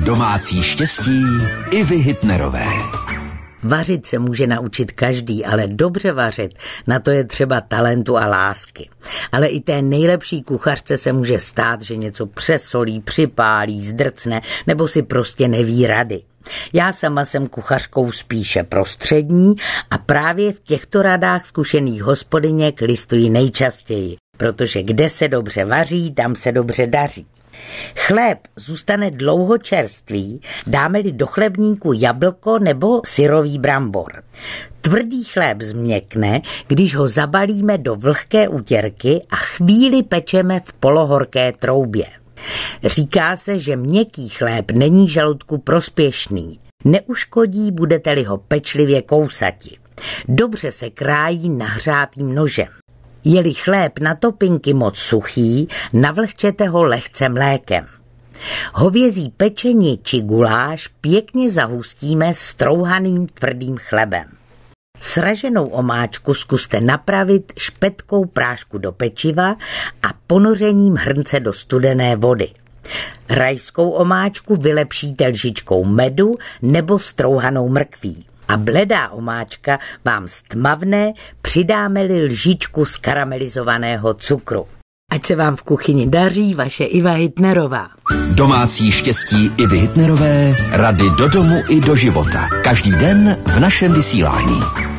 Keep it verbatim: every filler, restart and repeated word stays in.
Domácí štěstí Ivy Hitnerové. Vařit se může naučit každý, ale dobře vařit, na to je třeba talentu a lásky. Ale i té nejlepší kuchařce se může stát, že něco přesolí, připálí, zdrcne nebo si prostě neví rady. Já sama jsem kuchařkou spíše prostřední a právě v těchto radách zkušených hospodyněk listuji nejčastěji, protože kde se dobře vaří, tam se dobře daří. Chléb zůstane dlouho čerstvý, dáme-li do chlebníku jablko nebo syrový brambor. Tvrdý chléb změkne, když ho zabalíme do vlhké utěrky a chvíli pečeme v polohorké troubě. Říká se, že měkký chléb není žaludku prospěšný. Neuškodí, budete-li ho pečlivě kousati. Dobře se krájí nahřátým nožem. Je-li chléb na topinky moc suchý, navlhčete ho lehce mlékem. Hovězí pečení či guláš pěkně zahustíme strouhaným tvrdým chlebem. Sraženou omáčku zkuste napravit špetkou prášku do pečiva a ponořením hrnce do studené vody. Rajskou omáčku vylepšíte lžičkou medu nebo strouhanou mrkví. A bledá omáčka vám stmavne, přidáme-li lžičku z karamelizovaného cukru. Ať se vám v kuchyni daří, vaše Iva Hitnerová. Domácí štěstí Ivy Hitnerové, rady do domu i do života. Každý den v našem vysílání.